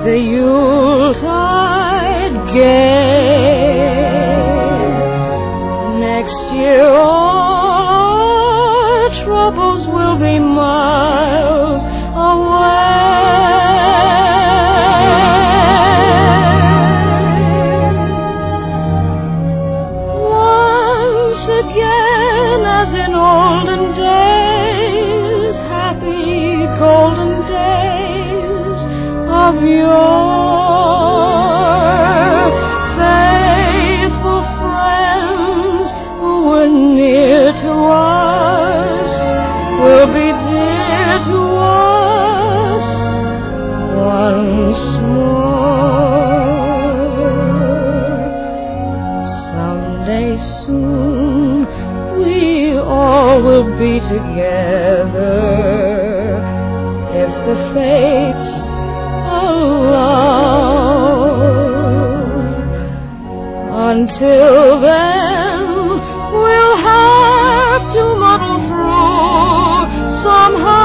the Yuletide gay. Next year all our troubles will be miles away. Once again, as in olden days, happy golden days of yore, faithful friends who were near to us will be dear to us once more. Someday soon we all will be together, if the fates allow. Until then, we'll have to muddle through somehow.